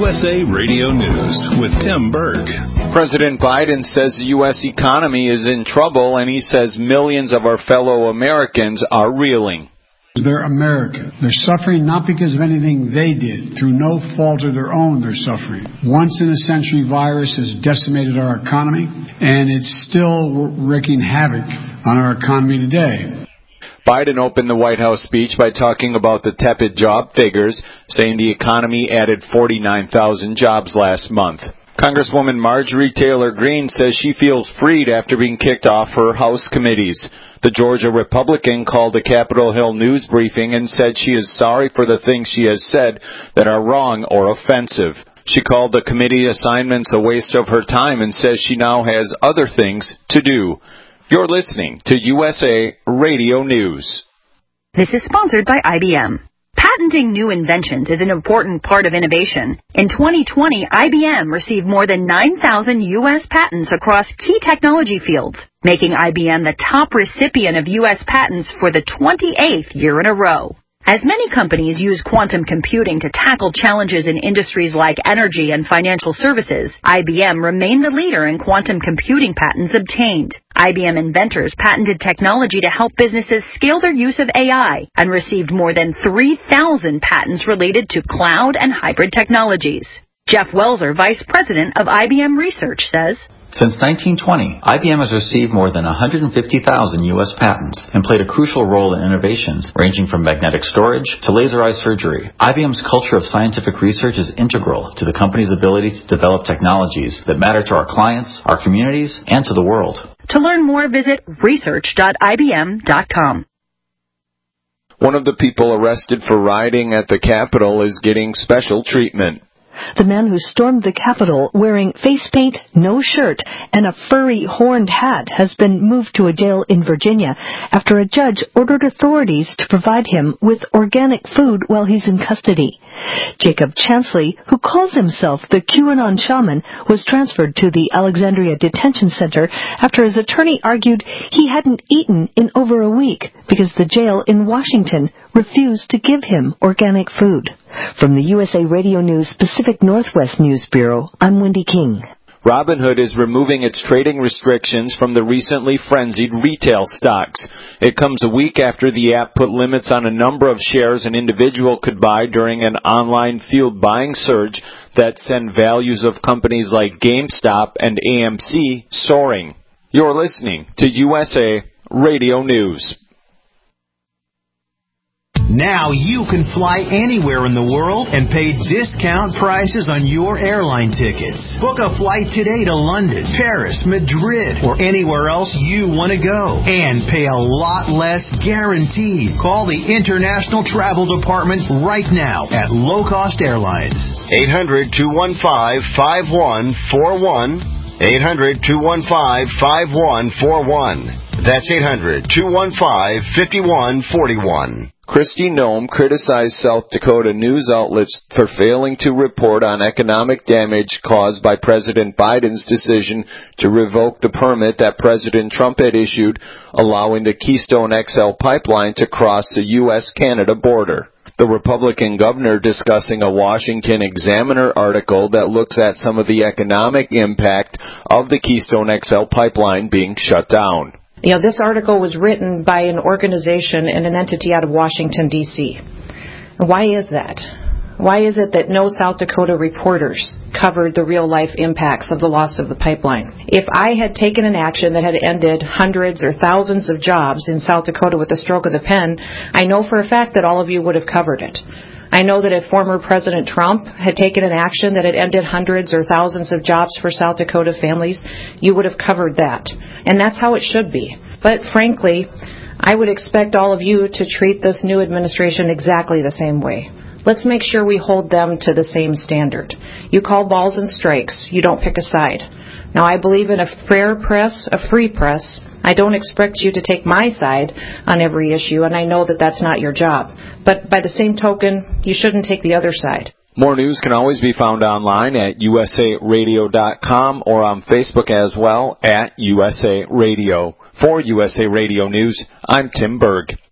USA Radio News with Tim Berg. President Biden says the U.S. economy is in trouble, and he says millions of our fellow Americans are reeling. They're American. They're suffering not because of anything they did. Through no fault of their own, they're suffering. Once-in-a-century virus has decimated our economy, and it's still wreaking havoc on our economy today. Biden opened the White House speech by talking about the tepid job figures, saying the economy added 49,000 jobs last month. Congresswoman Marjorie Taylor Greene says she feels freed after being kicked off her House committees. The Georgia Republican called a Capitol Hill news briefing and said she is sorry for the things she has said that are wrong or offensive. She called the committee assignments a waste of her time and says she now has other things to do. You're listening to USA Radio News. This is sponsored by IBM. Patenting new inventions is an important part of innovation. In 2020, IBM received more than 9,000 U.S. patents across key technology fields, making IBM the top recipient of U.S. patents for the 28th year in a row. As many companies use quantum computing to tackle challenges in industries like energy and financial services, IBM remained the leader in quantum computing patents obtained. IBM inventors patented technology to help businesses scale their use of AI and received more than 3,000 patents related to cloud and hybrid technologies. Jeff Welser, Vice President of IBM Research, says, Since 1920, IBM has received more than 150,000 U.S. patents and played a crucial role in innovations ranging from magnetic storage to laser eye surgery. IBM's culture of scientific research is integral to the company's ability to develop technologies that matter to our clients, our communities, and to the world. To learn more, visit research.ibm.com. One of the people arrested for rioting at the Capitol is getting special treatment. The man who stormed the Capitol wearing face paint, no shirt, and a furry horned hat has been moved to a jail in Virginia after a judge ordered authorities to provide him with organic food while he's in custody. Jacob Chansley, who calls himself the QAnon shaman, was transferred to the Alexandria Detention Center after his attorney argued he hadn't eaten in over a week because the jail in Washington refused to give him organic food. From the USA Radio News Pacific Northwest News Bureau, I'm Wendy King. Robinhood is removing its trading restrictions from the recently frenzied retail stocks. It comes a week after the app put limits on a number of shares an individual could buy during an online-fueled buying surge that sent values of companies like GameStop and AMC soaring. You're listening to USA Radio News. Now you can fly anywhere in the world and pay discount prices on your airline tickets. Book a flight today to London, Paris, Madrid, or anywhere else you want to go. And pay a lot less guaranteed. Call the International Travel Department right now at Low Cost Airlines. 800-215-5141. 800-215-5141. That's 800-215-5141. Kristi Noem criticized South Dakota news outlets for failing to report on economic damage caused by President Biden's decision to revoke the permit that President Trump had issued, allowing the Keystone XL pipeline to cross the U.S.-Canada border. The Republican governor discussing a Washington Examiner article that looks at some of the economic impact of the Keystone XL pipeline being shut down. You know, this article was written by an organization and an entity out of Washington, D.C. Why is that? Why is it that no South Dakota reporters covered the real-life impacts of the loss of the pipeline? If I had taken an action that had ended hundreds or thousands of jobs in South Dakota with a stroke of the pen, I know for a fact that all of you would have covered it. I know that if former President Trump had taken an action that had ended hundreds or thousands of jobs for South Dakota families, you would have covered that. And that's how it should be. But frankly, I would expect all of you to treat this new administration exactly the same way. Let's make sure we hold them to the same standard. You call balls and strikes. You don't pick a side. Now, I believe in a fair press, a free press. I don't expect you to take my side on every issue, and I know that that's not your job. But by the same token, you shouldn't take the other side. More news can always be found online at usaradio.com or on Facebook as well at USA Radio. For USA Radio News, I'm Tim Berg.